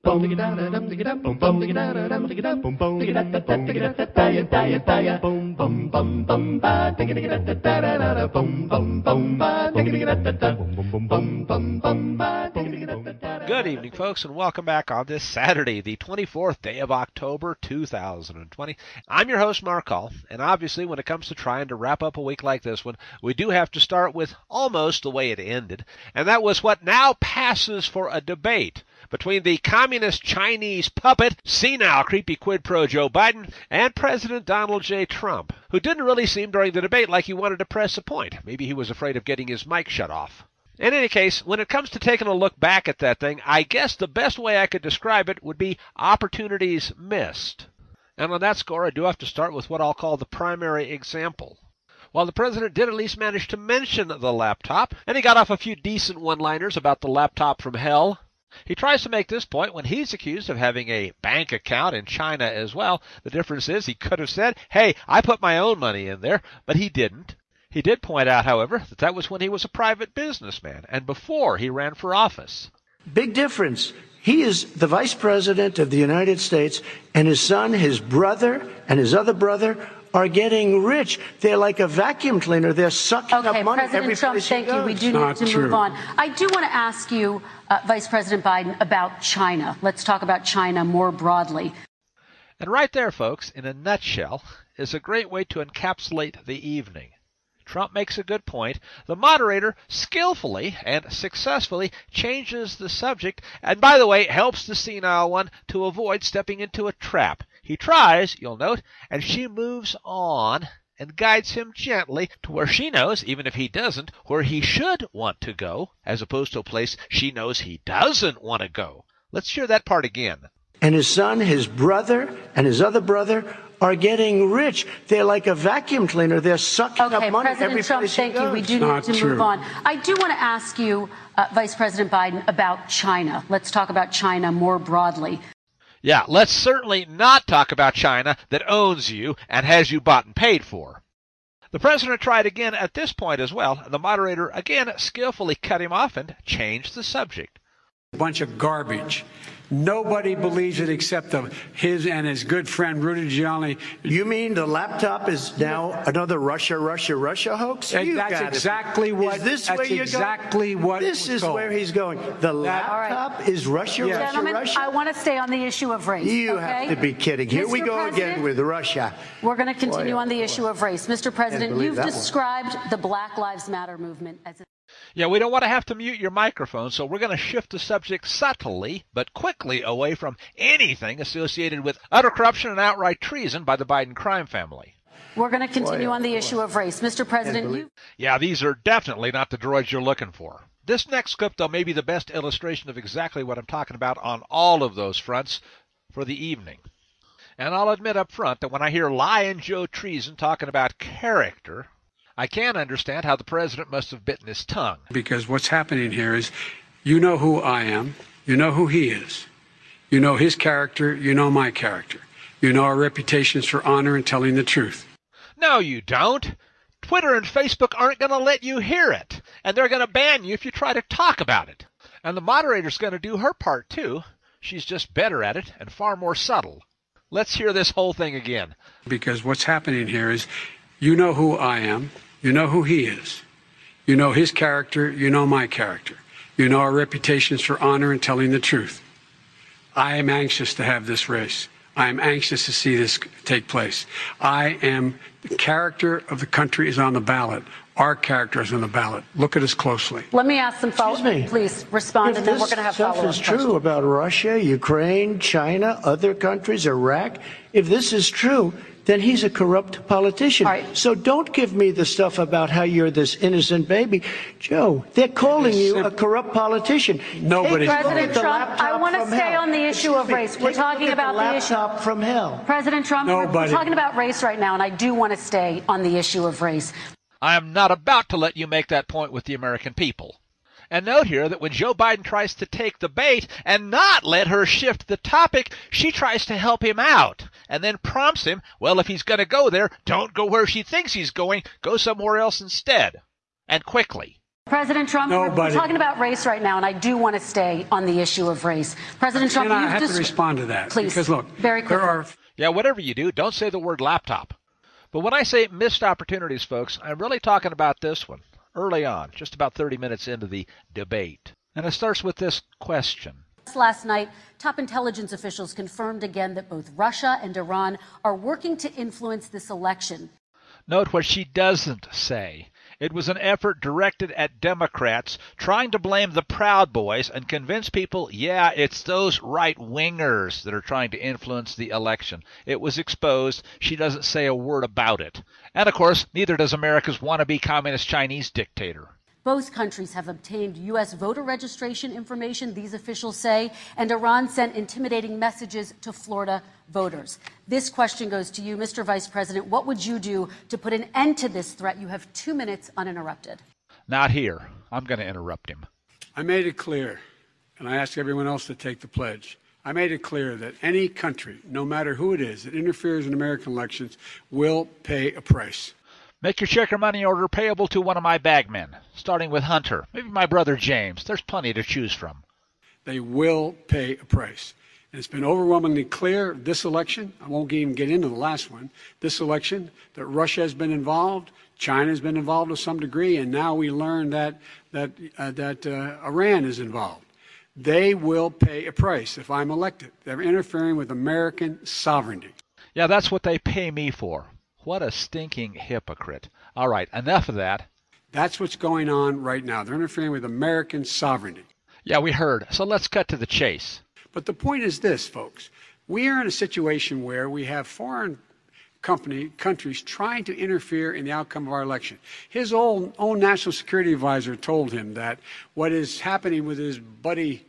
Good evening, folks, and welcome back on this Saturday, the 24th day of October, 2020. I'm your host, Mark Hall, and obviously when it comes to trying to wrap up a week like this one, we do have to start with almost the way it ended, and that was what now passes for a debate between the communist Chinese puppet, senile creepy quid pro Joe Biden, and President Donald J. Trump, who didn't really seem during the debate like he wanted to press a point. Maybe he was afraid of getting his mic shut off. In any case, when it comes to taking a look back at that thing, I guess the best way I could describe it would be opportunities missed. And on that score, I do have to start with what I'll call the primary example. While the president did at least manage to mention the laptop, and he got off a few decent one-liners about the laptop from hell, he tries to make this point when he's accused of having a bank account in China as well. The difference is he could have said, hey, I put my own money in there, but he didn't. He did point out, however, that that was when he was a private businessman and before he ran for office. Big difference. He is the vice president of the United States, and his son, his brother, and his other brother are getting rich. They're like a vacuum cleaner. They're sucking up money every place he goes. President Trump, thank you. We do need to move on. I do want to ask you, Vice President Biden, about China. Let's talk about China more broadly. And right there, folks, in a nutshell, is a great way to encapsulate the evening. Trump makes a good point. The moderator skillfully and successfully changes the subject, and by the way, helps the senile one to avoid stepping into a trap. He tries, you'll note, and she moves on and guides him gently to where she knows, even if he doesn't, where he should want to go, as opposed to a place she knows he doesn't want to go. Let's hear that part again. And his son, his brother, and his other brother are getting rich. They're like a vacuum cleaner. They're sucking up money every Trump, place thank he goes. you. We do need to move on. I do want to ask you, Vice President Biden, about China. Let's talk about China more broadly. Yeah, let's certainly not talk about China that owns you and has you bought and paid for. The president tried again at this point as well, and the moderator again skillfully cut him off and changed the subject. A bunch of garbage. Nobody believes it except his and his good friend Rudy Giuliani. You mean the laptop is now another Russia hoax? That's exactly what. Is this where you're exactly going? What This is told. Where he's going. The laptop is Russia, Gentlemen, Russia. I want to stay on the issue of race. You have to be kidding. Here we go again with Russia. We're going to continue on the issue of race. Mr. President, you've described the Black Lives Matter movement as a... Yeah, we don't want to have to mute your microphone, so we're going to shift the subject subtly but quickly away from anything associated with utter corruption and outright treason by the Biden crime family. We're going to continue on the issue of race. Mr. President, Yeah, these are definitely not the droids you're looking for. This next clip, though, may be the best illustration of exactly what I'm talking about on all of those fronts for the evening. And I'll admit up front that when I hear Lion Joe Treason talking about character, I can understand how the president must have bitten his tongue. Because what's happening here is, you know who I am, you know who he is, you know his character, you know my character, you know our reputations for honor and telling the truth. No, you don't. Twitter and Facebook aren't going to let you hear it, and they're going to ban you if you try to talk about it. And the moderator's going to do her part, too. She's just better at it and far more subtle. Let's hear this whole thing again. Because what's happening here is, you know who I am, you know who he is, you know his character, you know my character, you know our reputations for honor and telling the truth. I am anxious to have this race. I am anxious to see this take place. The character of the country is on the ballot. Our character is on the ballot. Look at us closely. let me ask some follow-up. Please respond, and then we're going to have follow-up questions. If this stuff is true about Russia, Ukraine, China, other countries, Iraq, if this is true, then he's a corrupt politician. Right. So don't give me the stuff about how you're this innocent baby. Joe, they're calling you a corrupt politician. Nobody. President Trump, I want to stay on the issue of race. We're talking about the issue. Laptop from hell. President Trump, we're talking about race right now, and I do want to stay on the issue of race. I am not about to let you make that point with the American people. And note here that when Joe Biden tries to take the bait and not let her shift the topic, she tries to help him out and then prompts him, well, if he's going to go there, don't go where she thinks he's going, go somewhere else instead. And quickly. President Trump, we're talking about race right now, and I do want to stay on the issue of race. President Trump, I have to respond to that. Please, because look, very quickly. Yeah, whatever you do, don't say the word laptop. But when I say missed opportunities, folks, I'm really talking about this one, early on, just about 30 minutes into the debate. And it starts with this question. Last night, top intelligence officials confirmed again that both Russia and Iran are working to influence this election. Note what she doesn't say. It was an effort directed at Democrats trying to blame the Proud Boys and convince people, yeah, it's those right-wingers that are trying to influence the election. It was exposed. She doesn't say a word about it. And, of course, neither does America's wannabe communist Chinese dictator. Both countries have obtained U.S. voter registration information, these officials say, and Iran sent intimidating messages to Florida voters. This question goes to you, Mr. Vice President. What would you do to put an end to this threat? You have 2 minutes uninterrupted. Not here. I'm going to interrupt him. I made it clear, and I ask everyone else to take the pledge. I made it clear that any country, no matter who it is, that interferes in American elections will pay a price. Make your check or money order payable to one of my bagmen, starting with Hunter, maybe my brother James. There's plenty to choose from. They will pay a price. And it's been overwhelmingly clear this election, I won't even get into the last one, this election, that Russia has been involved, China has been involved to some degree, and now we learn that Iran is involved. They will pay a price if I'm elected. They're interfering with American sovereignty. Yeah, that's what they pay me for. What a stinking hypocrite. All right, enough of that. That's what's going on right now. They're interfering with American sovereignty. Yeah, we heard. So let's cut to the chase. But the point is this, folks. We are in a situation where we have foreign countries trying to interfere in the outcome of our election. His own national security advisor told him that what is happening with his buddy,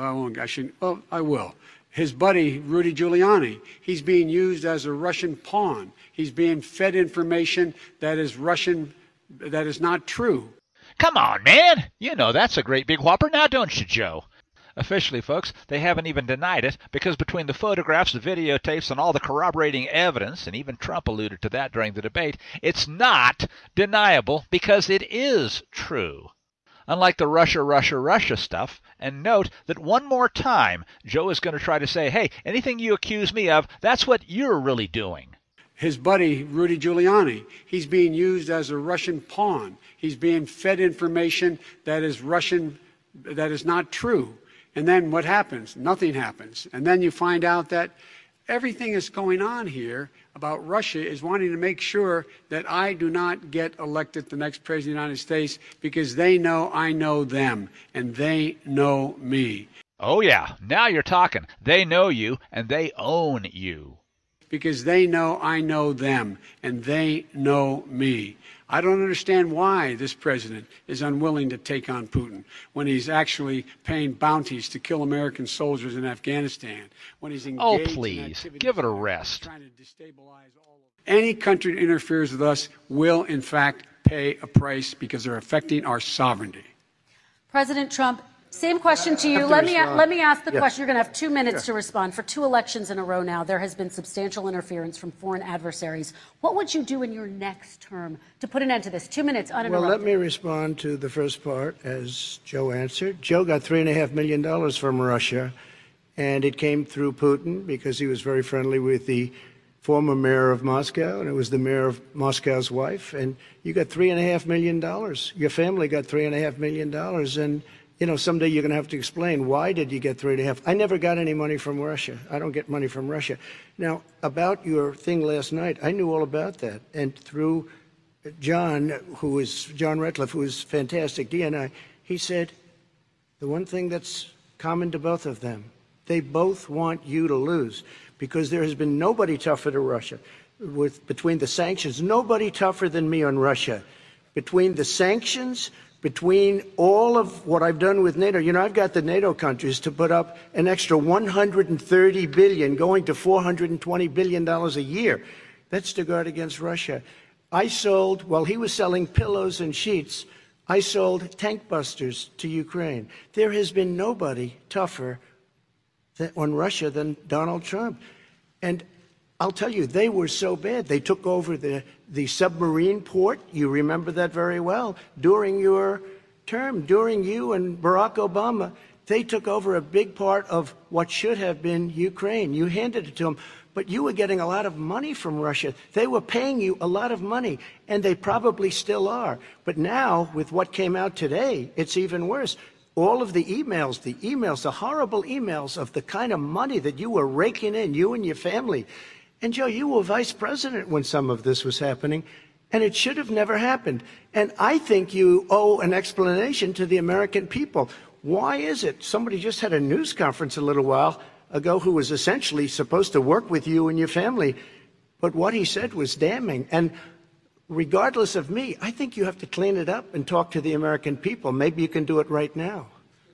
I will. His buddy, Rudy Giuliani, he's being used as a Russian pawn. He's being fed information that is Russian, that is not true. Come on, man. You know that's a great big whopper now, don't you, Joe? Officially, folks, they haven't even denied it because between the photographs, the videotapes, and all the corroborating evidence, and even Trump alluded to that during the debate, it's not deniable because it is true. Unlike the Russia stuff, and note that one more time, Joe is going to try to say, hey, anything you accuse me of, that's what you're really doing. His buddy, Rudy Giuliani, he's being used as a Russian pawn. He's being fed information that is Russian, that is not true. And then what happens? Nothing happens. And then you find out that everything that's going on here about Russia is wanting to make sure that I do not get elected the next president of the United States because they know I know them and they know me. Oh, yeah. Now you're talking. They know you and they own you. Because they know I know them and they know me. I don't understand why this president is unwilling to take on Putin when he's actually paying bounties to kill American soldiers in Afghanistan, when he's engaged in please, give it a rest. Trying to destabilize all of any country that interferes with us will, in fact, pay a price because they're affecting our sovereignty. President Trump, same question to you. Let me ask the question. You're going to have 2 minutes to respond. For 2 elections in a row now, there has been substantial interference from foreign adversaries. What would you do in your next term to put an end to this? 2 minutes uninterrupted. Well, let me respond to the first part, as Joe answered. Joe got $3.5 million from Russia, and it came through Putin because he was very friendly with the former mayor of Moscow, and it was the mayor of Moscow's wife. And you got $3.5 million. Your family got $3.5 million, and you know, someday you're going to have to explain, why did you get 3.5? I never got any money from Russia. I don't get money from Russia. Now, about your thing last night, I knew all about that. And through John Ratcliffe, who is fantastic, DNI, he said, the one thing that's common to both of them, they both want you to lose because there has been nobody tougher to Russia. Between the sanctions, nobody tougher than me on Russia. Between the sanctions, between all of what I've done with NATO, you know, I've got the NATO countries to put up an extra $130 billion, going to $420 billion a year. That's to guard against Russia. I sold, while he was selling pillows and sheets, I sold tank busters to Ukraine. There has been nobody tougher on Russia than Donald Trump. And I'll tell you, they were so bad. They took over the submarine port. You remember that very well. During your term, during you and Barack Obama, they took over a big part of what should have been Ukraine. You handed it to them, but you were getting a lot of money from Russia. They were paying you a lot of money, and they probably still are. But now, with what came out today, it's even worse. All of the emails, the horrible emails of the kind of money that you were raking in, you and your family. And Joe, you were vice president when some of this was happening, and it should have never happened. And I think you owe an explanation to the American people. Why is it? Somebody just had a news conference a little while ago who was essentially supposed to work with you and your family, but what he said was damning. And regardless of me, I think you have to clean it up and talk to the American people. Maybe you can do it right now.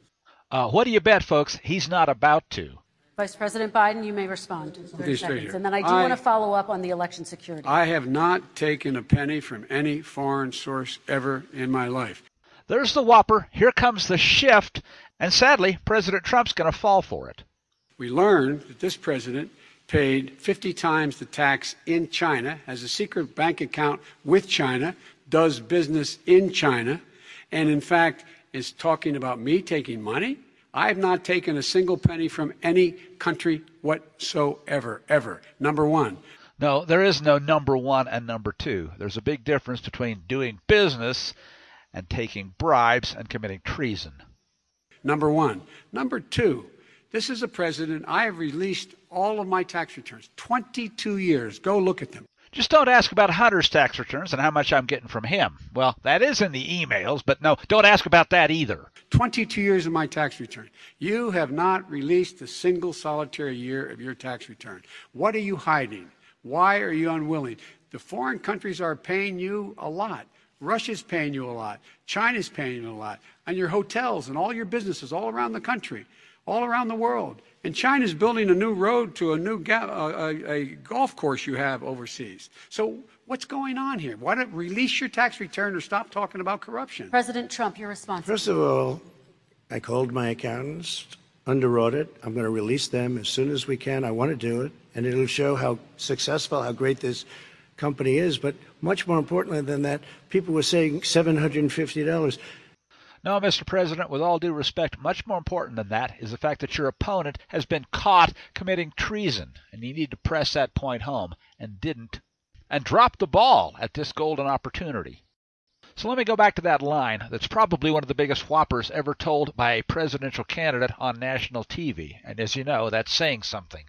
What do you bet, folks? He's not about to. Vice President Biden, you may respond. 30 seconds. And then I do want to follow up on the election security. I have not taken a penny from any foreign source ever in my life. There's the whopper. Here comes the shift. And sadly, President Trump's going to fall for it. We learned that this president paid 50 times the tax in China, has a secret bank account with China, does business in China, and in fact is talking about me taking money. I have not taken a single penny from any country whatsoever, ever. Number one. No, there is no number one and number two. There's a big difference between doing business and taking bribes and committing treason. Number one. Number two, this is a president. I have released all of my tax returns, 22 years. Go look at them. Just don't ask about Hunter's tax returns and how much I'm getting from him. Well, that is in the emails, but no, don't ask about that either. 22 years of my tax return. You have not released a single solitary year of your tax return. What are you hiding? Why are you unwilling? The foreign countries are paying you a lot. Russia's paying you a lot. China's paying you a lot. And your hotels and all your businesses all around the country, all around the world. And China's building a new road to a new a golf course you have overseas. So what's going on here? Why don't release your tax return or stop talking about corruption? President Trump, your response. First of all, I called my accountants under audit. I'm going to release them as soon as we can. I want to do it, and it'll show how successful, how great this company is. But much more importantly than that, people were saying $750. No, Mr. President, with all due respect, much more important than that is the fact that your opponent has been caught committing treason, and you need to press that point home, and didn't, and dropped the ball at this golden opportunity. So let me go back to that line that's probably one of the biggest whoppers ever told by a presidential candidate on national TV, and as you know, that's saying something.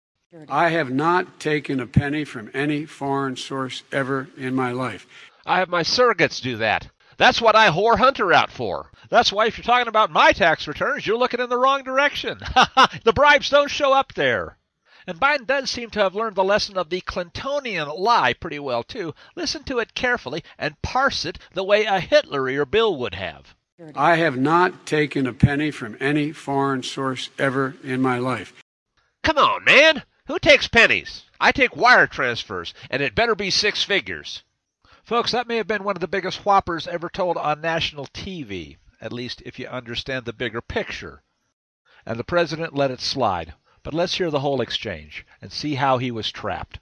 I have not taken a penny from any foreign source ever in my life. I have my surrogates do that. That's what I whore Hunter out for. That's why if you're talking about my tax returns, you're looking in the wrong direction. The bribes don't show up there. And Biden does seem to have learned the lesson of the Clintonian lie pretty well, too. Listen to it carefully and parse it the way a Hitler or Bill would have. I have not taken a penny from any foreign source ever in my life. Come on, man. Who takes pennies? I take wire transfers, and it better be 6 figures. Folks, that may have been one of the biggest whoppers ever told on national TV, at least if you understand the bigger picture. And the president let it slide. But let's hear the whole exchange and see how he was trapped.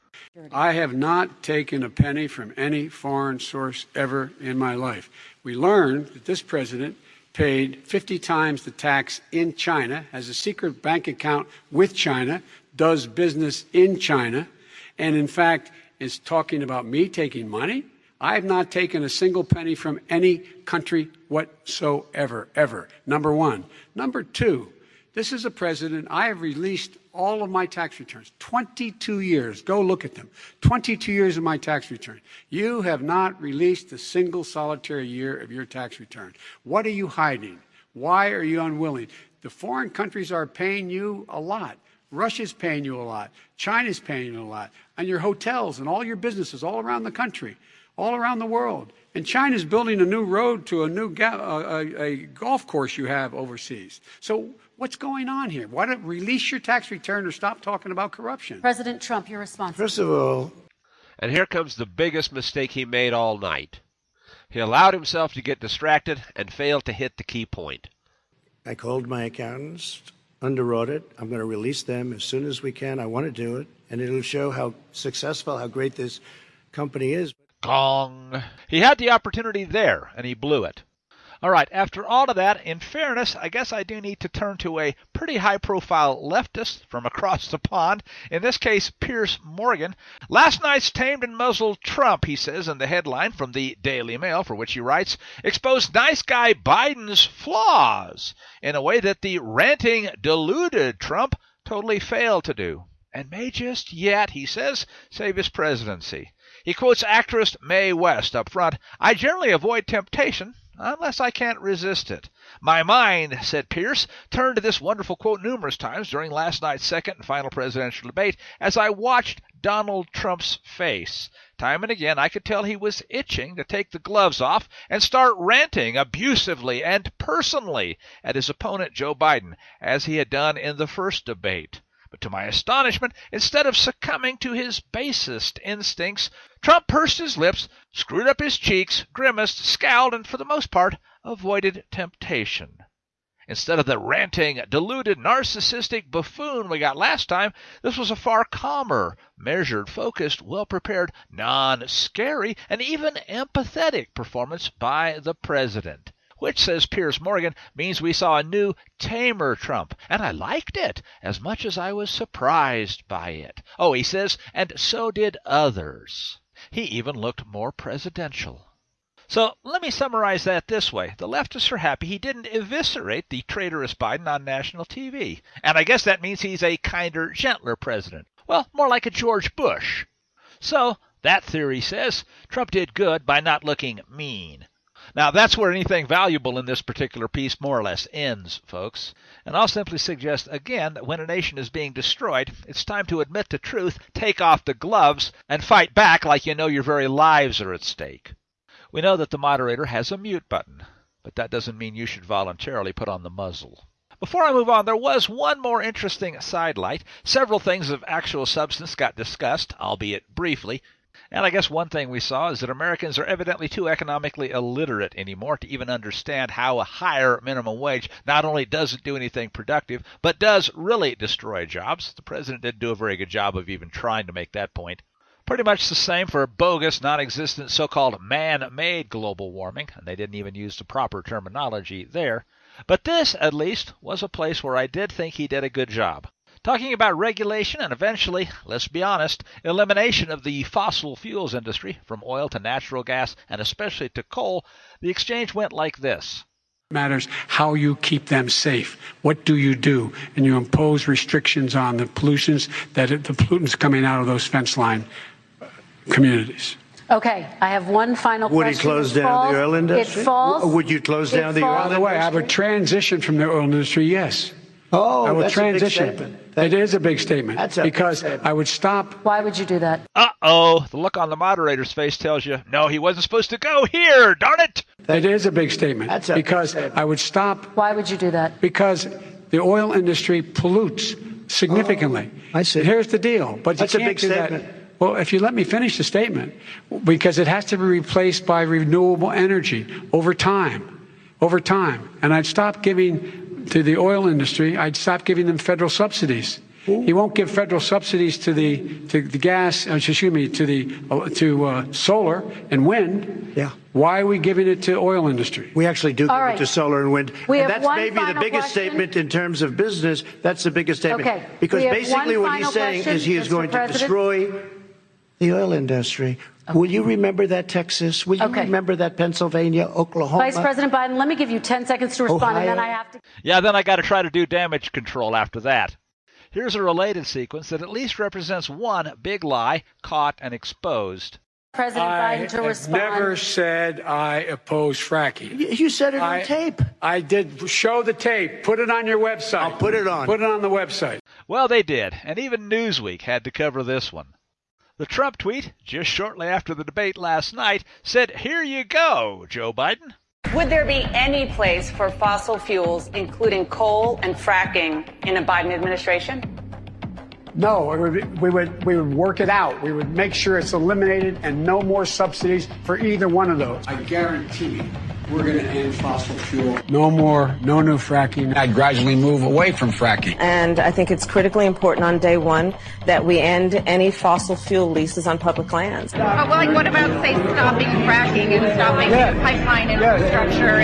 I have not taken a penny from any foreign source ever in my life. We learned that this president paid 50 times the tax in China, has a secret bank account with China, does business in China, and in fact is talking about me taking money. I have not taken a single penny from any country whatsoever, ever. Number one. Number two, this is a president. I have released all of my tax returns, 22 years. Go look at them. 22 years of my tax return. You have not released a single solitary year of your tax return. What are you hiding? Why are you unwilling? The foreign countries are paying you a lot. Russia's paying you a lot. China's paying you a lot. And your hotels and all your businesses all around the country, all around the world. And China's building a new road to a new a golf course you have overseas. So what's going on here? Why don't release your tax return or stop talking about corruption? President Trump, your response. First of all, and here comes the biggest mistake he made all night. He allowed himself to get distracted and failed to hit the key point. I called my accountants under audit. I'm going to release them as soon as we can. I want to do it, and it'll show how successful, how great this company is. Gong. He had the opportunity there, and he blew it. All right, after all of that, in fairness, I guess I do need to turn to a pretty high-profile leftist from across the pond, in this case, Piers Morgan. Last night's tamed and muzzled Trump, he says in the headline from the Daily Mail, for which he writes, exposed nice guy Biden's flaws in a way that the ranting, deluded Trump totally failed to do, and may just yet, he says, save his presidency. He quotes actress Mae West up front, I generally avoid temptation unless I can't resist it. My mind, said Pierce, turned to this wonderful quote numerous times during last night's second and final presidential debate as I watched Donald Trump's face. Time and again I could tell he was itching to take the gloves off and start ranting abusively and personally at his opponent Joe Biden, as he had done in the first debate. But to my astonishment, instead of succumbing to his basest instincts, Trump pursed his lips, screwed up his cheeks, grimaced, scowled, and for the most part avoided temptation. Instead of the ranting, deluded, narcissistic buffoon we got last time, this was a far calmer, measured, focused, well-prepared, non-scary, and even empathetic performance by the president. Which, says Piers Morgan, means we saw a new, tamer Trump, and I liked it as much as I was surprised by it. Oh, he says, and so did others. He even looked more presidential. So let me summarize that this way. The leftists are happy he didn't eviscerate the traitorous Biden on national TV. And I guess that means he's a kinder, gentler president. Well, more like a George Bush. So, that theory says, Trump did good by not looking mean. Now, that's where anything valuable in this particular piece more or less ends, folks. And I'll simply suggest again that when a nation is being destroyed, it's time to admit the truth, take off the gloves, and fight back like you know your very lives are at stake. We know that the moderator has a mute button, but that doesn't mean you should voluntarily put on the muzzle. Before I move on, there was one more interesting sidelight. Several things of actual substance got discussed, albeit briefly. And I guess one thing we saw is that Americans are evidently too economically illiterate anymore to even understand how a higher minimum wage not only doesn't do anything productive, but does really destroy jobs. The president didn't do a very good job of even trying to make that point. Pretty much the same for bogus, non-existent so-called man-made global warming, and they didn't even use the proper terminology there. But this, at least, was a place where I did think he did a good job. Talking about regulation and eventually, let's be honest, elimination of the fossil fuels industry, from oil to natural gas and especially to coal, the exchange went like this. It matters how you keep them safe. What do? And you impose restrictions on the pollutants coming out of those fence line communities. Okay, I have one final question. Would he close down the oil industry? It falls. Would you close down the oil industry? By the way, I would transition from the oil industry, yes. Oh, I would that's transition. a big statement. It is a big statement. That's a because big statement. I would stop. Why would you do that? Uh-oh, the look on the moderator's face tells you, no, he wasn't supposed to go here, darn it! It is a big statement. That's a because big statement. I would stop. Why would you do that? Because the oil industry pollutes significantly. Oh, I see. Here's the deal. But That's you a can't big do statement. That. Well, if you let me finish the statement, because it has to be replaced by renewable energy over time. And I'd stop giving to the oil industry, I'd stop giving them federal subsidies. He won't give federal subsidies to the gas, to solar and wind. Yeah. Why are we giving it to oil industry? We actually do give right. it to solar and wind. We and have that's one maybe the final biggest question. statement in terms of business. That's the biggest statement. Okay. Because We have basically one what he's final saying question, is he is Mr. going to President. destroy the oil industry. Okay. Will you remember that, Texas? Will you remember that, Pennsylvania, Oklahoma? Vice President Biden, let me give you 10 seconds to respond, and then I have to. Yeah, then I got to try to do damage control after that. Here's a related sequence that at least represents one big lie caught and exposed. President Biden to respond. I never said I oppose fracking. You said it on tape. I did. Show the tape. Put it on your website. I'll put it on. Put it on the website. Well, they did, and even Newsweek had to cover this one. The Trump tweet, just shortly after the debate last night, said, "Here you go, Joe Biden." Would there be any place for fossil fuels, including coal and fracking, in a Biden administration? No, we would work it out. We would make sure it's eliminated and no more subsidies for either one of those. I guarantee We're going to end fossil fuel. No new fracking. I'd gradually move away from fracking. And I think it's critically important on day one that we end any fossil fuel leases on public lands. What about, say, stopping fracking and stopping pipeline infrastructure?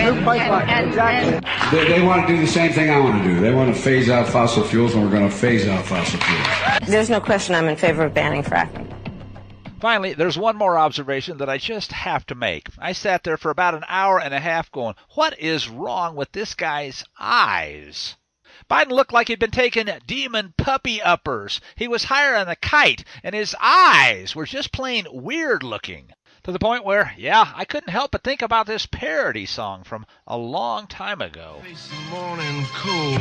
They want to do the same thing I want to do. They want to phase out fossil fuels, and we're going to phase out fossil fuels. There's no question I'm in favor of banning fracking. Finally, there's one more observation that I just have to make. I sat there for about an hour and a half going, what is wrong with this guy's eyes? Biden looked like he'd been taking demon puppy uppers. He was higher than a kite, and his eyes were just plain weird looking. To the point where, I couldn't help but think about this parody song from a long time ago. Morning cold.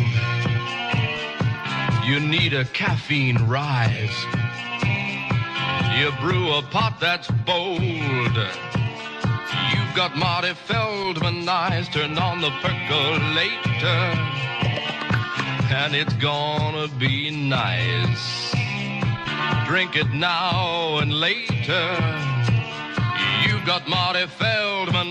You need a caffeine rise. You brew a pot that's bold. You've got Marty Feldman eyes. Turn on the percolator, and it's gonna be nice. Drink it now and later. You've got Marty Feldman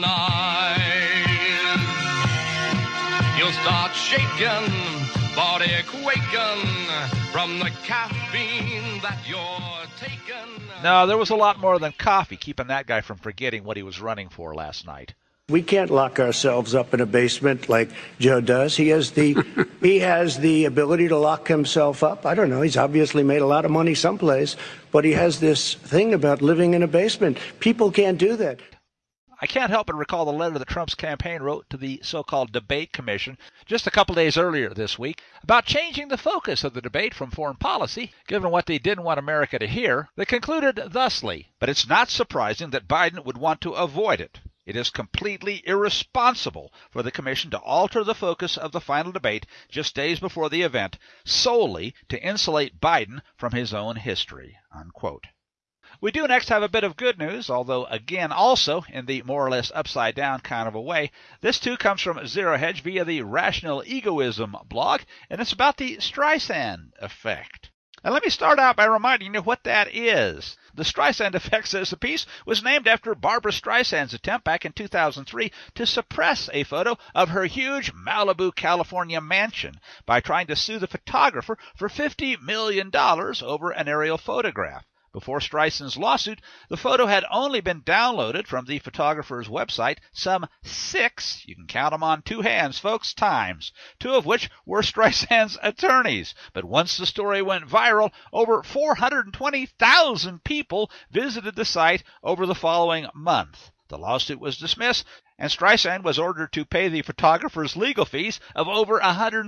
eyes. You'll start shaking, body quaking from the caffeine that you're taking. No, there was a lot more than coffee keeping that guy from forgetting what he was running for last night. We can't lock ourselves up in a basement like Joe does. He has the ability to lock himself up. I don't know. He's obviously made a lot of money someplace, but he has this thing about living in a basement. People can't do that. I can't help but recall the letter that Trump's campaign wrote to the so-called debate commission just a couple days earlier this week about changing the focus of the debate from foreign policy, given what they didn't want America to hear. They concluded thusly, but it's not surprising that Biden would want to avoid it. It is completely irresponsible for the commission to alter the focus of the final debate just days before the event solely to insulate Biden from his own history, unquote. We do next have a bit of good news, although again also in the more or less upside down kind of a way. This too comes from Zero Hedge via the Rational Egoism blog, and it's about the Streisand effect. And let me start out by reminding you what that is. The Streisand effect, says the piece, was named after Barbra Streisand's attempt back in 2003 to suppress a photo of her huge Malibu, California mansion by trying to sue the photographer for $50 million over an aerial photograph. Before Streisand's lawsuit, the photo had only been downloaded from the photographer's website some 6, you can count them on 2 hands, folks, times, 2 of which were Streisand's attorneys. But once the story went viral, over 420,000 people visited the site over the following month. The lawsuit was dismissed, and Streisand was ordered to pay the photographer's legal fees of over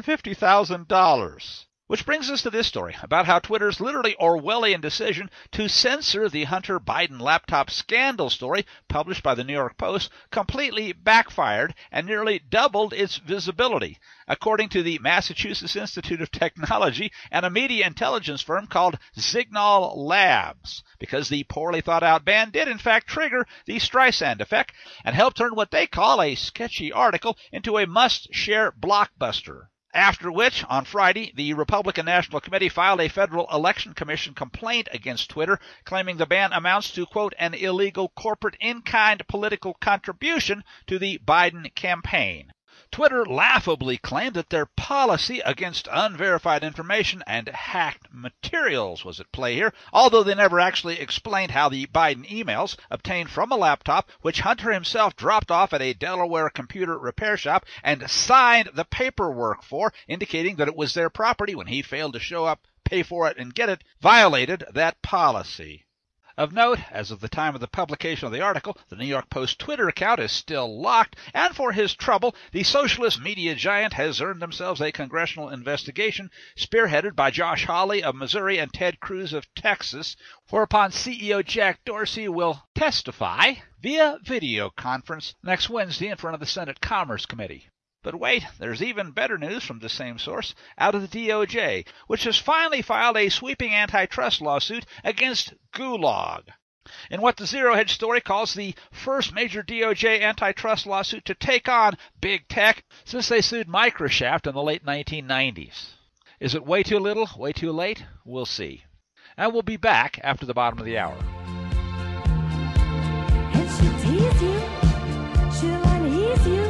$150,000. Which brings us to this story about how Twitter's literally Orwellian decision to censor the Hunter Biden laptop scandal story published by the New York Post completely backfired and nearly doubled its visibility, according to the Massachusetts Institute of Technology and a media intelligence firm called Signal Labs, because the poorly thought out ban did in fact trigger the Streisand effect and help turn what they call a sketchy article into a must-share blockbuster. After which, on Friday, the Republican National Committee filed a Federal Election Commission complaint against Twitter, claiming the ban amounts to, quote, an illegal corporate in-kind political contribution to the Biden campaign. Twitter laughably claimed that their policy against unverified information and hacked materials was at play here, although they never actually explained how the Biden emails obtained from a laptop, which Hunter himself dropped off at a Delaware computer repair shop and signed the paperwork for, indicating that it was their property when he failed to show up, pay for it, and get it, violated that policy. Of note, as of the time of the publication of the article, the New York Post Twitter account is still locked, and for his trouble, the socialist media giant has earned themselves a congressional investigation spearheaded by Josh Hawley of Missouri and Ted Cruz of Texas, whereupon CEO Jack Dorsey will testify via video conference next Wednesday in front of the Senate Commerce Committee. But wait, there's even better news from the same source, out of the DOJ, which has finally filed a sweeping antitrust lawsuit against Gulag, in what the Zero Hedge story calls the first major DOJ antitrust lawsuit to take on big tech since they sued Microsoft in the late 1990s. Is it way too little, way too late? We'll see. And we'll be back after the bottom of the hour. And she'll tease you, she'll unease you.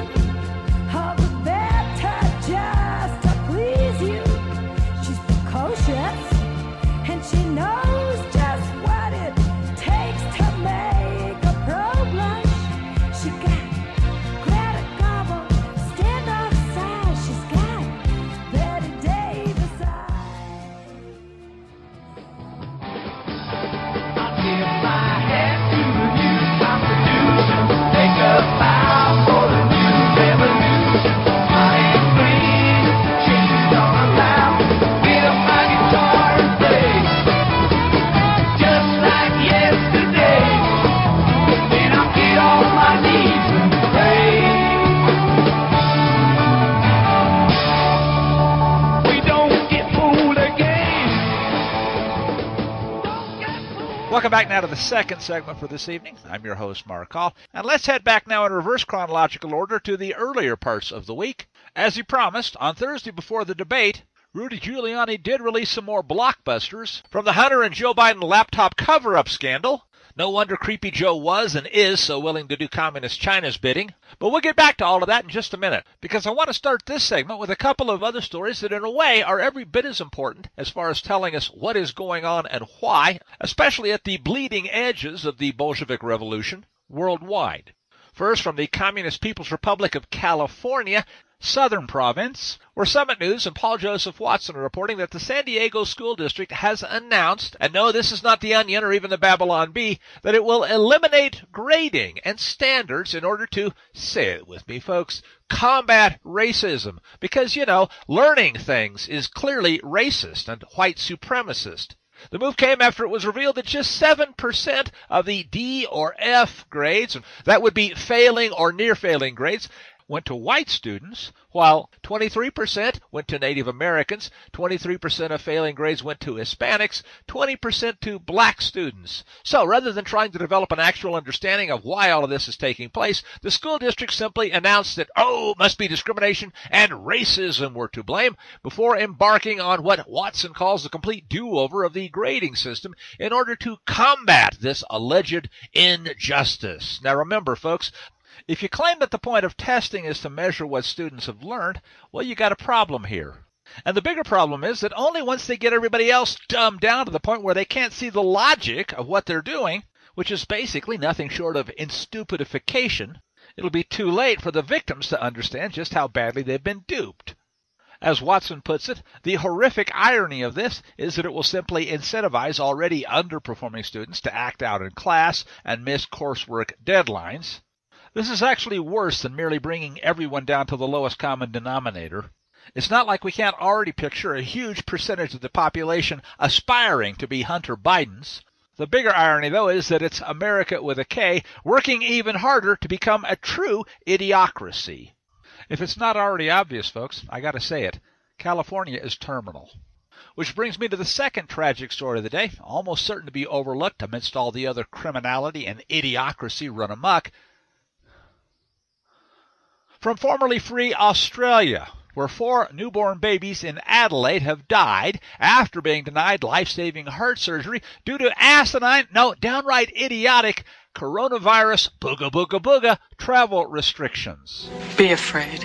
Welcome back now to the second segment for this evening. I'm your host, Mark Hall, and let's head back now in reverse chronological order to the earlier parts of the week. As he promised, on Thursday before the debate, Rudy Giuliani did release some more blockbusters from the Hunter and Joe Biden laptop cover-up scandal. No wonder Creepy Joe was and is so willing to do Communist China's bidding. But we'll get back to all of that in just a minute, because I want to start this segment with a couple of other stories that in a way are every bit as important as far as telling us what is going on and why, especially at the bleeding edges of the Bolshevik Revolution worldwide. First, from the Communist People's Republic of California, Southern Province, where Summit News and Paul Joseph Watson are reporting that the San Diego School District has announced, and no, this is not the Onion or even the Babylon Bee, that it will eliminate grading and standards in order to, say it with me folks, combat racism. Because, learning things is clearly racist and white supremacist. The move came after it was revealed that just 7% of the D or F grades, that would be failing or near failing grades, went to white students, while 23% went to Native Americans, 23% of failing grades went to Hispanics, 20% to black students. So rather than trying to develop an actual understanding of why all of this is taking place, the school district simply announced that, it must be discrimination and racism were to blame, before embarking on what Watson calls the complete do-over of the grading system in order to combat this alleged injustice. Now remember, folks, if you claim that the point of testing is to measure what students have learned, well, you got a problem here. And the bigger problem is that only once they get everybody else dumbed down to the point where they can't see the logic of what they're doing, which is basically nothing short of instupidification, it'll be too late for the victims to understand just how badly they've been duped. As Watson puts it, the horrific irony of this is that it will simply incentivize already underperforming students to act out in class and miss coursework deadlines. This is actually worse than merely bringing everyone down to the lowest common denominator. It's not like we can't already picture a huge percentage of the population aspiring to be Hunter Bidens. The bigger irony, though, is that it's America with a K working even harder to become a true idiocracy. If it's not already obvious, folks, I gotta say it, California is terminal. Which brings me to the second tragic story of the day, almost certain to be overlooked amidst all the other criminality and idiocracy run amok. From formerly free Australia, where 4 newborn babies in Adelaide have died after being denied life-saving heart surgery due to downright idiotic coronavirus booga travel restrictions. Be afraid.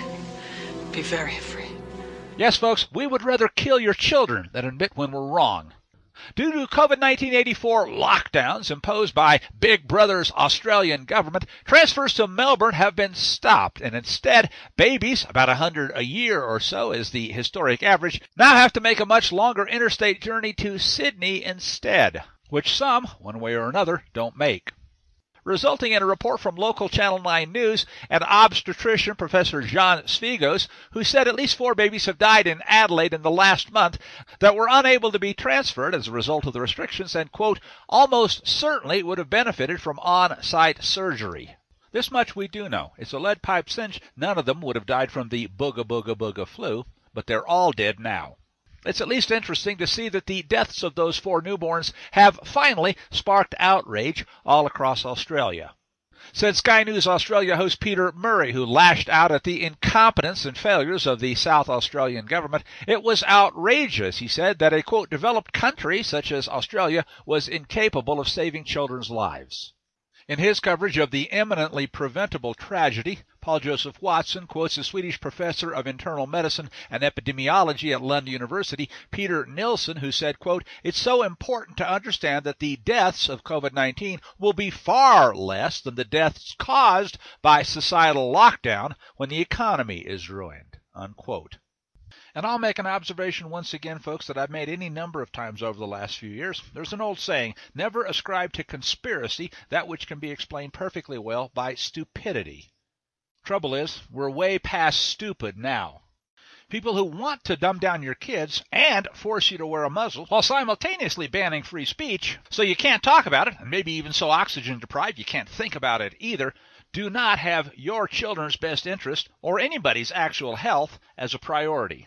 Be very afraid. Yes, folks, we would rather kill your children than admit when we're wrong. Due to COVID-19 84 lockdowns imposed by Big Brother's Australian government, transfers to Melbourne have been stopped, and instead, babies, about 100 a year or so is the historic average, now have to make a much longer interstate journey to Sydney instead, which some, one way or another, don't make. Resulting in a report from local Channel 9 News and obstetrician Professor John Svigos, who said at least 4 babies have died in Adelaide in the last month that were unable to be transferred as a result of the restrictions and, quote, almost certainly would have benefited from on-site surgery. This much we do know. It's a lead pipe cinch. None of them would have died from the booga flu, but they're all dead now. It's at least interesting to see that the deaths of those 4 newborns have finally sparked outrage all across Australia. Said Sky News Australia host Peter Murray, who lashed out at the incompetence and failures of the South Australian government. It was outrageous, he said, that a, quote, developed country such as Australia was incapable of saving children's lives. In his coverage of the eminently preventable tragedy, Paul Joseph Watson quotes a Swedish professor of internal medicine and epidemiology at Lund University, Peter Nilsson, who said, quote, it's so important to understand that the deaths of COVID-19 will be far less than the deaths caused by societal lockdown when the economy is ruined, unquote. And I'll make an observation once again, folks, that I've made any number of times over the last few years. There's an old saying, never ascribe to conspiracy that which can be explained perfectly well by stupidity. Trouble is, we're way past stupid now. People who want to dumb down your kids and force you to wear a muzzle while simultaneously banning free speech so you can't talk about it, and maybe even so oxygen deprived you can't think about it either, do not have your children's best interest or anybody's actual health as a priority.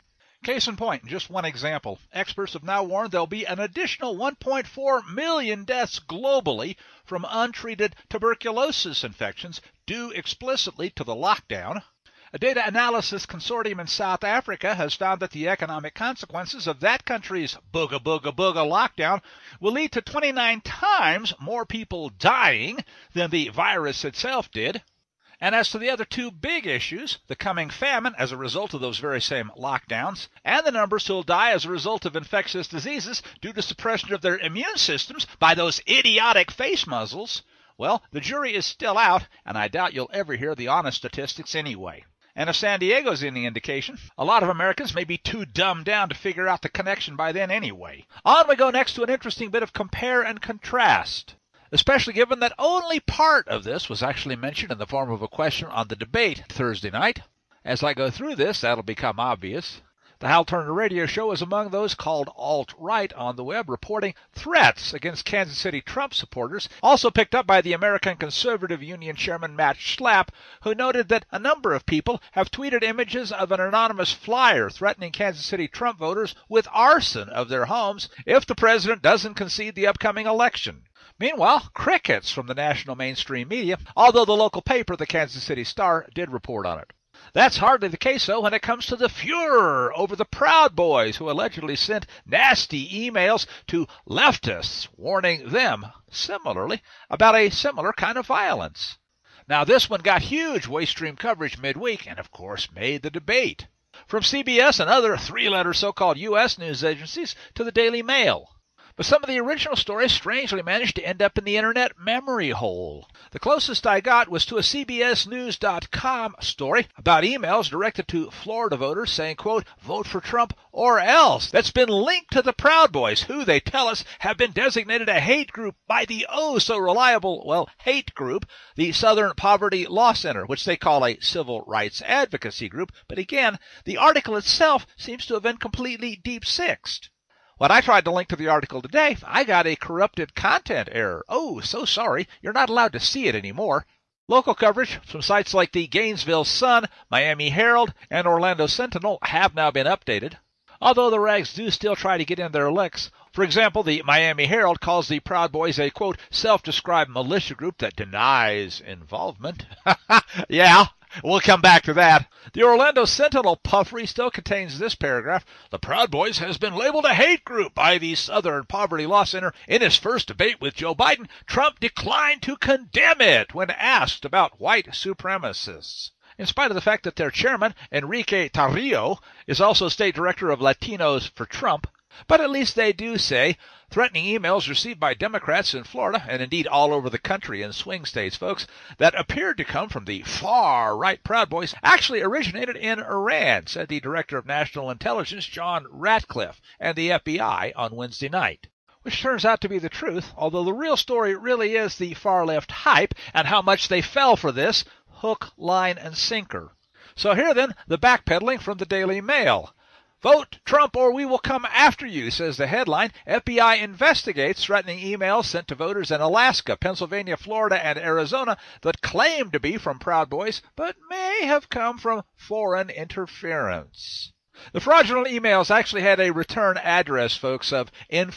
Case in point, just one example. Experts have now warned there'll be an additional 1.4 million deaths globally from untreated tuberculosis infections due explicitly to the lockdown. A data analysis consortium in South Africa has found that the economic consequences of that country's booga booga booga lockdown will lead to 29 times more people dying than the virus itself did. And as to the other two big issues, the coming famine as a result of those very same lockdowns, and the numbers who'll die as a result of infectious diseases due to suppression of their immune systems by those idiotic face muzzles, well, the jury is still out, and I doubt you'll ever hear the honest statistics anyway. And if San Diego's any indication, a lot of Americans may be too dumbed down to figure out the connection by then anyway. On we go next to an interesting bit of compare and contrast, especially given that only part of this was actually mentioned in the form of a question on the debate Thursday night. As I go through this, that'll become obvious. The Hal Turner Radio Show is among those called alt-right on the web, reporting threats against Kansas City Trump supporters, also picked up by the American Conservative Union Chairman Matt Schlapp, who noted that a number of people have tweeted images of an anonymous flyer threatening Kansas City Trump voters with arson of their homes if the president doesn't concede the upcoming election. Meanwhile, crickets from the national mainstream media, although the local paper, the Kansas City Star, did report on it. That's hardly the case, though, when it comes to the furor over the Proud Boys, who allegedly sent nasty emails to leftists warning them, similarly, about a similar kind of violence. Now, this one got huge waste-stream coverage midweek and, of course, made the debate. From CBS and other three-letter so-called U.S. news agencies to the Daily Mail. But some of the original stories strangely managed to end up in the internet memory hole. The closest I got was to a CBSNews.com story about emails directed to Florida voters saying, quote, vote for Trump or else. That's been linked to the Proud Boys, who, they tell us, have been designated a hate group by the oh-so-reliable, hate group, the Southern Poverty Law Center, which they call a civil rights advocacy group. But again, the article itself seems to have been completely deep-sixed. When I tried to link to the article today, I got a corrupted content error. Oh, so sorry, you're not allowed to see it anymore. Local coverage from sites like the Gainesville Sun, Miami Herald, and Orlando Sentinel have now been updated, although the rags do still try to get in their licks. For example, the Miami Herald calls the Proud Boys a, quote, self-described militia group that denies involvement. Yeah, we'll come back to that. The Orlando Sentinel puffery still contains this paragraph. The Proud Boys has been labeled a hate group by the Southern Poverty Law Center. In his first debate with Joe Biden, Trump declined to condemn it when asked about white supremacists, in spite of the fact that their chairman, Enrique Tarrio, is also state director of Latinos for Trump. But at least they do say threatening emails received by Democrats in Florida, and indeed all over the country in swing states, folks, that appeared to come from the far-right Proud Boys actually originated in Iran, said the Director of National Intelligence, John Ratcliffe, and the FBI on Wednesday night. Which turns out to be the truth, although the real story really is the far-left hype and how much they fell for this, hook, line, and sinker. So here then, the backpedaling from the Daily Mail. Vote Trump or we will come after you, says the headline. FBI investigates threatening emails sent to voters in Alaska, Pennsylvania, Florida, and Arizona that claim to be from Proud Boys, but may have come from foreign interference. The fraudulent emails actually had a return address, folks, of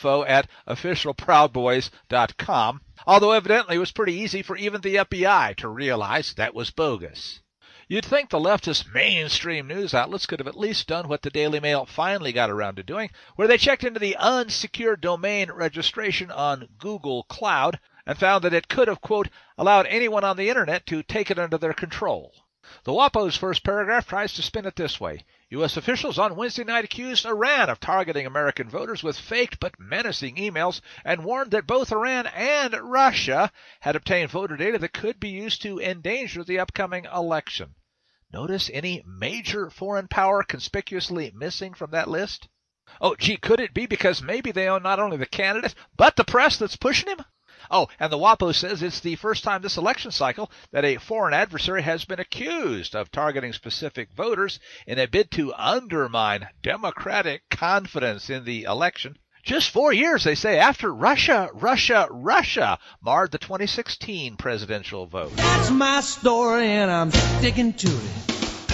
info@officialproudboys.com, although evidently it was pretty easy for even the FBI to realize that was bogus. You'd think the leftist mainstream news outlets could have at least done what the Daily Mail finally got around to doing, where they checked into the unsecured domain registration on Google Cloud and found that it could have, quote, allowed anyone on the internet to take it under their control. The WAPO's first paragraph tries to spin it this way. U.S. officials on Wednesday night accused Iran of targeting American voters with faked but menacing emails and warned that both Iran and Russia had obtained voter data that could be used to endanger the upcoming election. Notice any major foreign power conspicuously missing from that list? Oh, gee, could it be because maybe they own not only the candidate, but the press that's pushing him? Oh, and the WAPO says it's the first time this election cycle that a foreign adversary has been accused of targeting specific voters in a bid to undermine democratic confidence in the election. Just 4 years, they say, after Russia marred the 2016 presidential vote. That's my story, and I'm sticking to it.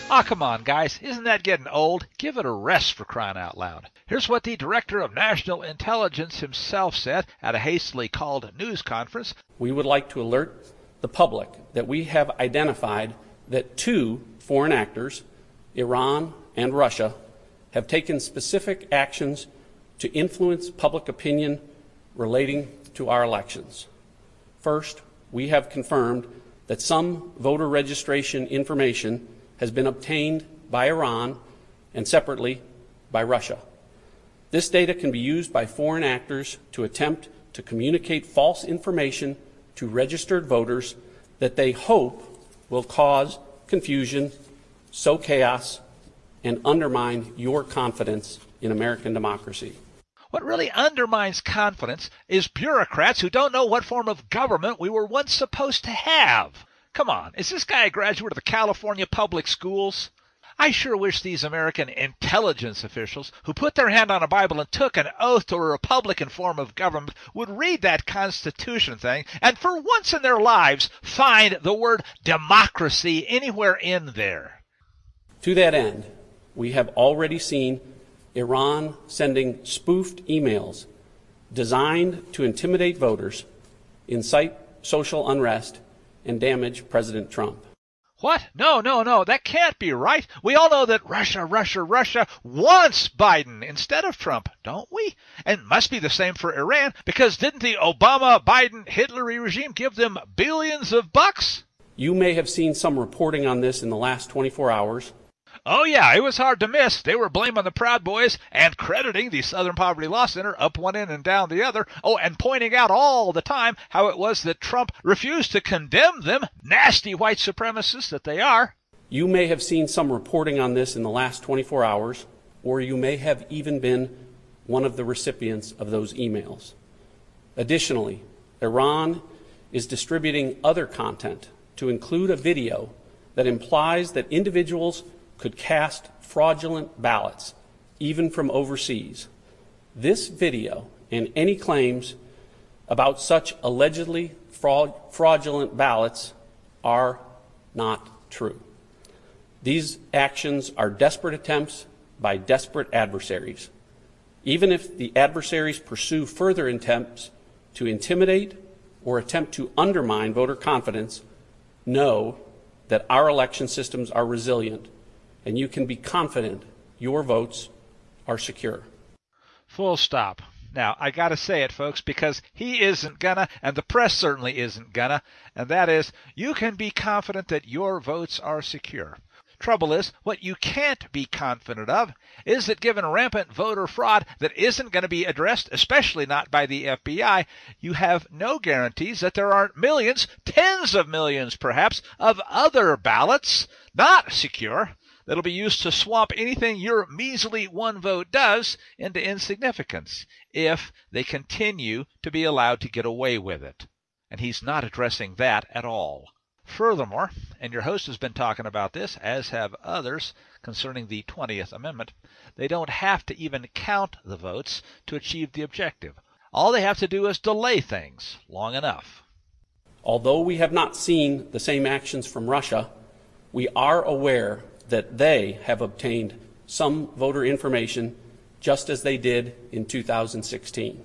Aw, come on, guys. Isn't that getting old? Give it a rest, for crying out loud. Here's what the Director of National Intelligence himself said at a hastily called news conference. We would like to alert the public that we have identified that 2 foreign actors, Iran and Russia, have taken specific actions to influence public opinion relating to our elections. First, we have confirmed that some voter registration information has been obtained by Iran and separately by Russia. This data can be used by foreign actors to attempt to communicate false information to registered voters that they hope will cause confusion, sow chaos, and undermine your confidence in American democracy. What really undermines confidence is bureaucrats who don't know what form of government we were once supposed to have. Come on, is this guy a graduate of the California public schools? I sure wish these American intelligence officials who put their hand on a Bible and took an oath to a Republican form of government would read that Constitution thing and for once in their lives find the word democracy anywhere in there. To that end, we have already seen Iran sending spoofed emails designed to intimidate voters, incite social unrest, and damage President Trump. What? No, that can't be right. We all know that Russia wants Biden instead of Trump, don't we? And it must be the same for Iran, because didn't the Obama, Biden, Hitler regime give them billions of bucks? You may have seen some reporting on this in the last 24 hours. Oh yeah, it was hard to miss. They were blaming the Proud Boys and crediting the Southern Poverty Law Center up one end and down the other. Oh, and pointing out all the time how it was that Trump refused to condemn them, nasty white supremacists that they are. You may have seen some reporting on this in the last 24 hours, or you may have even been one of the recipients of those emails. Additionally, Iran is distributing other content to include a video that implies that individuals could cast fraudulent ballots, even from overseas. This video and any claims about such allegedly fraudulent ballots are not true. These actions are desperate attempts by desperate adversaries. Even if the adversaries pursue further attempts to intimidate or attempt to undermine voter confidence, know that our election systems are resilient, and you can be confident your votes are secure. Full stop. Now, I got to say it, folks, because he isn't gonna, and the press certainly isn't gonna, and that is, you can be confident that your votes are secure. Trouble is, what you can't be confident of is that given rampant voter fraud that isn't going to be addressed, especially not by the FBI, you have no guarantees that there aren't millions, tens of millions perhaps, of other ballots not secure that'll be used to swamp anything your measly one vote does into insignificance if they continue to be allowed to get away with it. And he's not addressing that at all. Furthermore, and your host has been talking about this, as have others, concerning the 20th Amendment, they don't have to even count the votes to achieve the objective. All they have to do is delay things long enough. Although we have not seen the same actions from Russia, we are aware that they have obtained some voter information just as they did in 2016.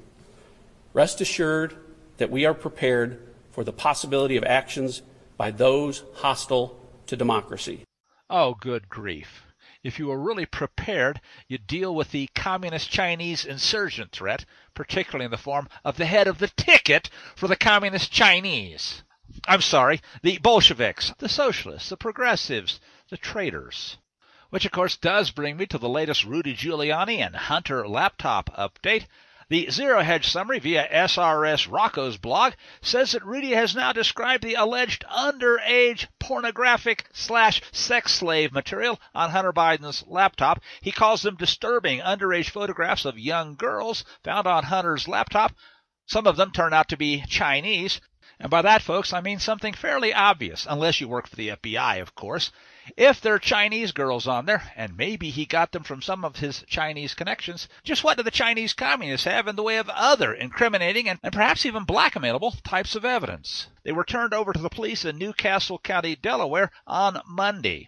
Rest assured that we are prepared for the possibility of actions by those hostile to democracy. Oh, good grief. If you were really prepared, you'd deal with the Communist Chinese insurgent threat, particularly in the form of the head of the ticket for the Communist Chinese. I'm sorry, the Bolsheviks, the socialists, the progressives, the traitors. Which, of course, does bring me to the latest Rudy Giuliani and Hunter laptop update. The Zero Hedge summary via SRS Rocco's blog says that Rudy has now described the alleged underage pornographic/sex slave material on Hunter Biden's laptop. He calls them disturbing underage photographs of young girls found on Hunter's laptop. Some of them turn out to be Chinese. And by that, folks, I mean something fairly obvious, unless you work for the FBI, of course. If there are Chinese girls on there, and maybe he got them from some of his Chinese connections, just what do the Chinese communists have in the way of other incriminating and perhaps even blackmailable types of evidence? They were turned over to the police in Newcastle County, Delaware on Monday.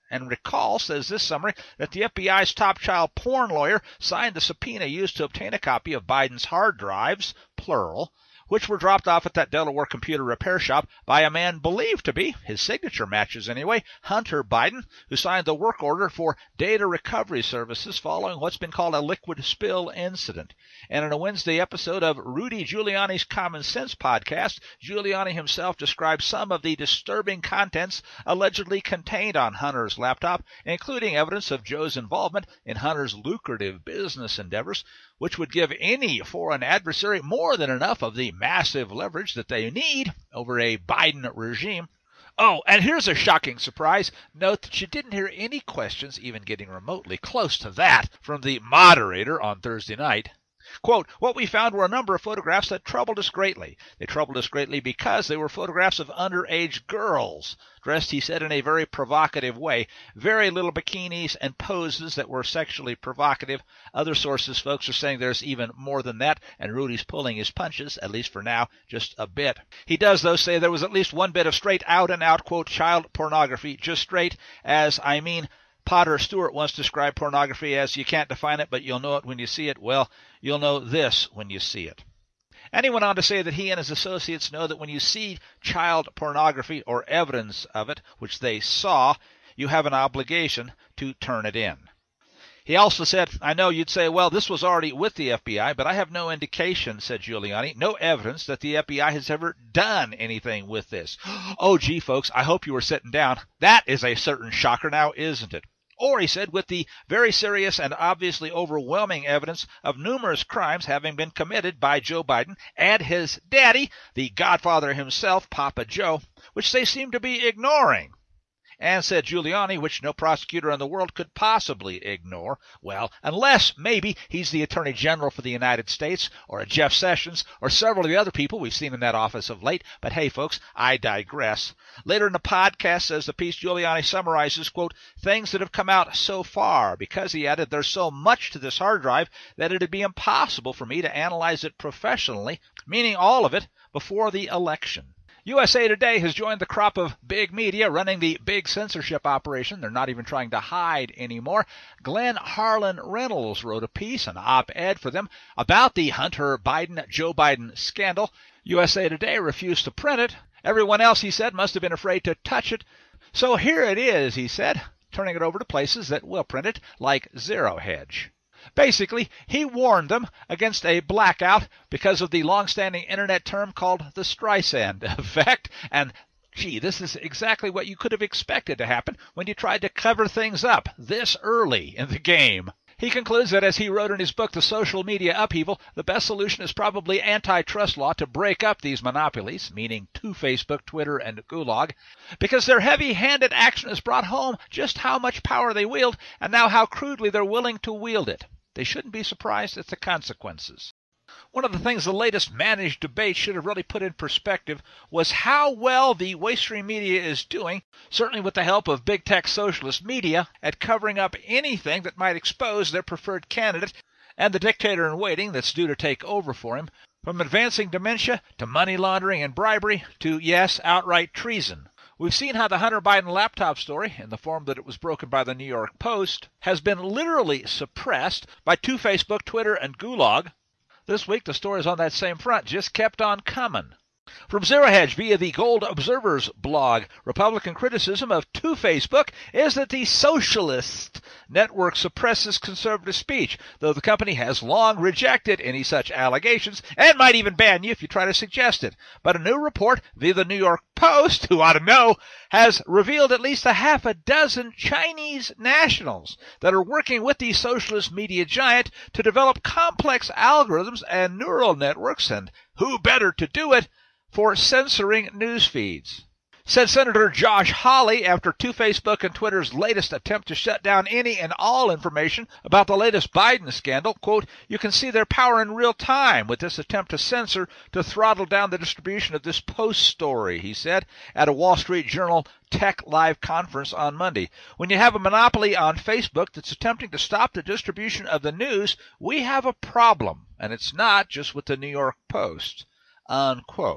And recall, says this summary, that the FBI's top child porn lawyer signed the subpoena used to obtain a copy of Biden's hard drives, plural, which were dropped off at that Delaware computer repair shop by a man believed to be, his signature matches anyway, Hunter Biden, who signed the work order for data recovery services following what's been called a liquid spill incident. And in a Wednesday episode of Rudy Giuliani's Common Sense podcast, Giuliani himself described some of the disturbing contents allegedly contained on Hunter's laptop, including evidence of Joe's involvement in Hunter's lucrative business endeavors, which would give any foreign adversary more than enough of the massive leverage that they need over a Biden regime. Oh, and here's a shocking surprise. Note that you didn't hear any questions even getting remotely close to that from the moderator on Thursday night. Quote, what we found were a number of photographs that troubled us greatly. They troubled us greatly because they were photographs of underage girls, dressed, he said, in a very provocative way. Very little bikinis and poses that were sexually provocative. Other sources, folks, are saying there's even more than that, and Rudy's pulling his punches, at least for now, just a bit. He does, though, say there was at least one bit of straight out-and-out, quote, child pornography, just straight as, I mean, Potter Stewart once described pornography as you can't define it, but you'll know it when you see it. Well, you'll know this when you see it. And he went on to say that he and his associates know that when you see child pornography or evidence of it, which they saw, you have an obligation to turn it in. He also said, I know you'd say, well, this was already with the FBI, but I have no indication, said Giuliani, no evidence that the FBI has ever done anything with this. Oh, gee, folks, I hope you were sitting down. That is a certain shocker now, isn't it? Or, he said, with the very serious and obviously overwhelming evidence of numerous crimes having been committed by Joe Biden and his daddy, the Godfather himself, Papa Joe, which they seem to be ignoring. And, said Giuliani, which no prosecutor in the world could possibly ignore, well, unless maybe he's the Attorney General for the United States, or a Jeff Sessions, or several of the other people we've seen in that office of late. But hey, folks, I digress. Later in the podcast, says the piece, Giuliani summarizes, quote, things that have come out so far, because, he added, there's so much to this hard drive that it'd be impossible for me to analyze it professionally, meaning all of it, before the election. USA Today has joined the crop of big media running the big censorship operation. They're not even trying to hide anymore. Glenn Harlan Reynolds wrote a piece, an op-ed for them, about the Hunter Biden-Joe Biden scandal. USA Today refused to print it. Everyone else, he said, must have been afraid to touch it. So here it is, he said, turning it over to places that will print it, like Zero Hedge. Basically, he warned them against a blackout because of the long-standing internet term called the Streisand effect. And, gee, this is exactly what you could have expected to happen when you tried to cover things up this early in the game. He concludes that, as he wrote in his book, The Social Media Upheaval, the best solution is probably antitrust law to break up these monopolies, meaning to Facebook, Twitter, and Gulag, because their heavy-handed action has brought home just how much power they wield and now how crudely they're willing to wield it. They shouldn't be surprised at the consequences. One of the things the latest managed debate should have really put in perspective was how well the mainstream media is doing, certainly with the help of big tech socialist media, at covering up anything that might expose their preferred candidate and the dictator in waiting that's due to take over for him, from advancing dementia to money laundering and bribery to, yes, outright treason. We've seen how the Hunter Biden laptop story, in the form that it was broken by the New York Post, has been literally suppressed by Facebook, Twitter, and Gulag. This week, the stories on that same front just kept on coming. From Zero Hedge via the Gold Observer's blog, Republican criticism of Facebook is that the socialist network suppresses conservative speech, though the company has long rejected any such allegations and might even ban you if you try to suggest it. But a new report via the New York Post, who ought to know, has revealed at least a half a dozen Chinese nationals that are working with the socialist media giant to develop complex algorithms and neural networks, and who better to do it for censoring news feeds. Said Senator Josh Hawley after Facebook and Twitter's latest attempt to shut down any and all information about the latest Biden scandal, quote, you can see their power in real time with this attempt to censor, to throttle down the distribution of this Post story, he said, at a Wall Street Journal Tech Live conference on Monday. When you have a monopoly on Facebook that's attempting to stop the distribution of the news, we have a problem, and it's not just with the New York Post, unquote.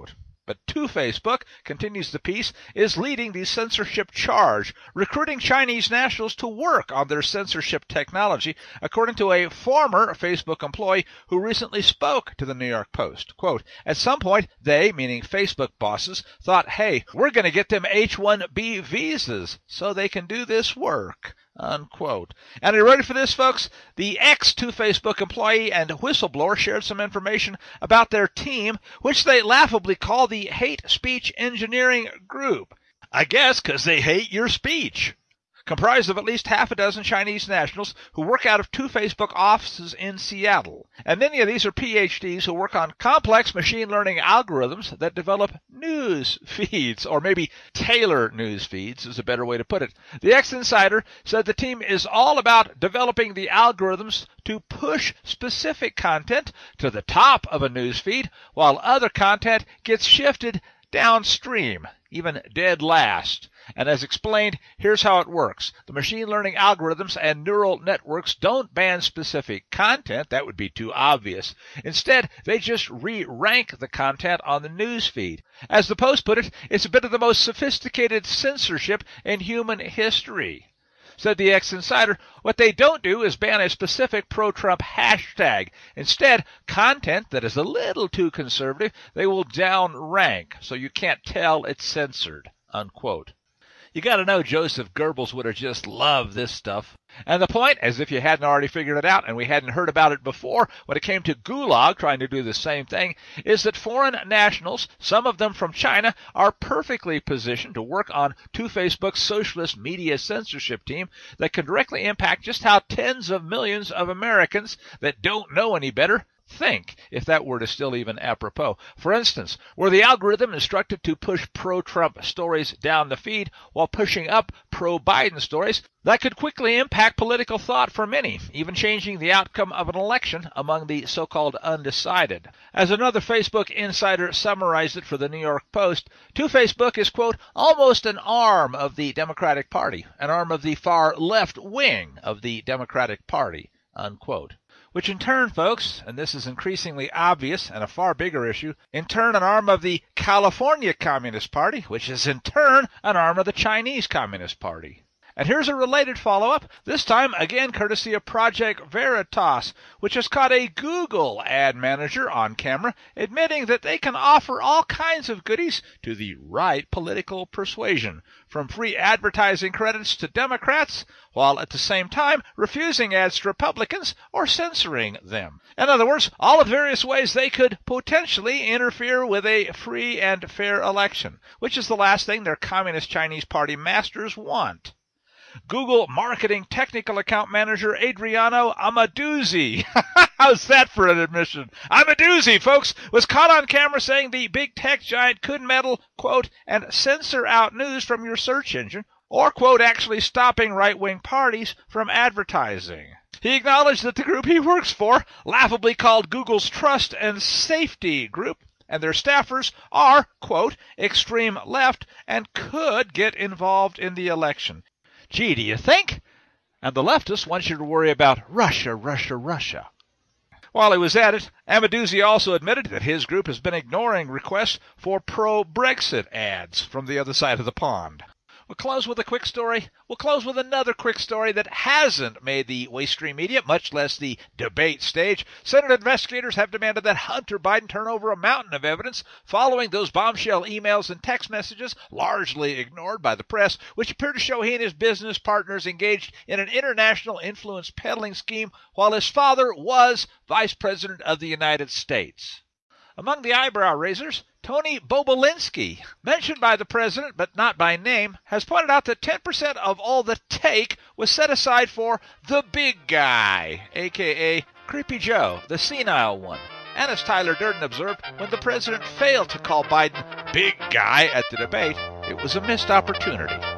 But 2Facebook, continues the piece, is leading the censorship charge, recruiting Chinese nationals to work on their censorship technology, according to a former Facebook employee who recently spoke to the New York Post. Quote, at some point, they, meaning Facebook bosses, thought, hey, we're going to get them H-1B visas so they can do this work. Unquote. And are you ready for this, folks? The ex-2Facebook employee and whistleblower shared some information about their team, which they laughably call the Hate Speech Engineering Group. I guess because they hate your speech. Comprised of at least half a dozen Chinese nationals who work out of 2Facebook offices in Seattle. And many of these are PhDs who work on complex machine learning algorithms that develop news feeds, or maybe tailor news feeds is a better way to put it. The ex-insider said the team is all about developing the algorithms to push specific content to the top of a news feed, while other content gets shifted downstream, even dead last. And as explained, here's how it works. The machine learning algorithms and neural networks don't ban specific content. That would be too obvious. Instead, they just re-rank the content on the news feed. As the Post put it, it's a bit of the most sophisticated censorship in human history. Said the ex-insider, what they don't do is ban a specific pro-Trump hashtag. Instead, content that is a little too conservative, they will downrank, so you can't tell it's censored. Unquote. You got to know Joseph Goebbels would have just loved this stuff. And the point, as if you hadn't already figured it out and we hadn't heard about it before when it came to Gulag trying to do the same thing, is that foreign nationals, some of them from China, are perfectly positioned to work on 2Facebook's socialist media censorship team that can directly impact just how tens of millions of Americans that don't know any better think, if that word is still even apropos. For instance, were the algorithm instructed to push pro-Trump stories down the feed while pushing up pro-Biden stories, that could quickly impact political thought for many, even changing the outcome of an election among the so-called undecided. As another Facebook insider summarized it for the New York Post, 2Facebook is, quote, almost an arm of the Democratic Party, an arm of the far left wing of the Democratic Party, unquote. Which in turn, folks, and this is increasingly obvious and a far bigger issue, in turn an arm of the California Communist Party, which is in turn an arm of the Chinese Communist Party. And here's a related follow-up, this time again courtesy of Project Veritas, which has caught a Google ad manager on camera admitting that they can offer all kinds of goodies to the right political persuasion, from free advertising credits to Democrats, while at the same time refusing ads to Republicans or censoring them. In other words, all of the various ways they could potentially interfere with a free and fair election, which is the last thing their Communist Chinese Party masters want. Google Marketing Technical Account Manager Adriano Amaduzzi. How's that for an admission? Amaduzzi, folks, was caught on camera saying the big tech giant could meddle, quote, and censor out news from your search engine, or, quote, actually stopping right-wing parties from advertising. He acknowledged that the group he works for, laughably called Google's Trust and Safety Group, and their staffers are, quote, extreme left and could get involved in the election. Gee, do you think? And the leftists want you to worry about Russia, Russia, Russia. While he was at it, Amaduzzi also admitted that his group has been ignoring requests for pro-Brexit ads from the other side of the pond. We'll close with a quick story. We'll close with another quick story that hasn't made the mainstream media, much less the debate stage. Senate investigators have demanded that Hunter Biden turn over a mountain of evidence following those bombshell emails and text messages, largely ignored by the press, which appear to show he and his business partners engaged in an international influence peddling scheme while his father was Vice President of the United States. Among the eyebrow raisers, Tony Bobulinski, mentioned by the president but not by name, has pointed out that 10% of all the take was set aside for the big guy, a.k.a. Creepy Joe, the senile one. And as Tyler Durden observed, when the president failed to call Biden big guy at the debate, it was a missed opportunity.